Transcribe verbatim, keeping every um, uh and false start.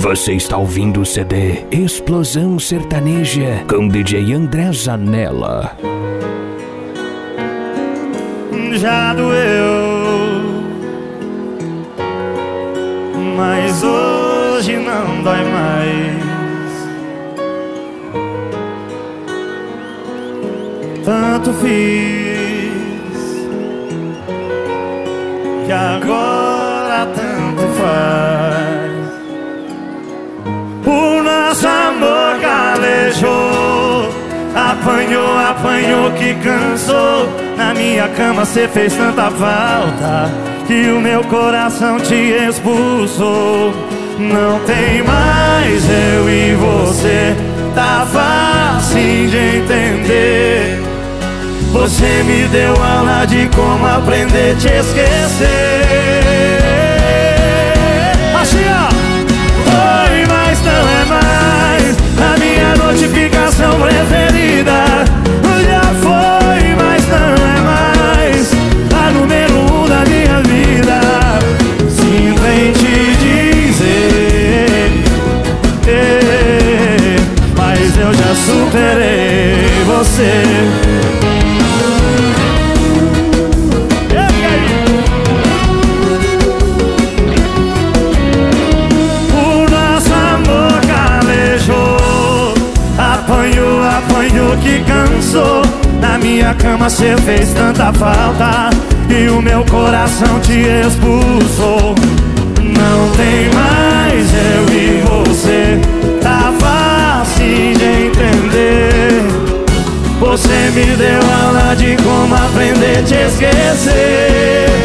Você está ouvindo o C D Explosão Sertaneja com D J André Zanella. Já doeu, mas hoje não dói mais. Tanto fiz que agora tanto faz. O nosso amor calejou, apanhou, apanhou que cansou. Na minha cama cê fez tanta falta que o meu coração te expulsou. Não tem mais eu e você, tá fácil de entender. Você me deu aula de como aprender a te esquecer. Assim ó, foi, mas não é mais a minha notificação preferida. Já foi, mas não é mais a número um da minha vida. Sinto em te dizer, eh, mas eu já superei você. Que cansou, na minha cama cê fez tanta falta e o meu coração te expulsou. Não tem mais eu e você, tá fácil de entender. Você me deu aula de como aprender a te esquecer.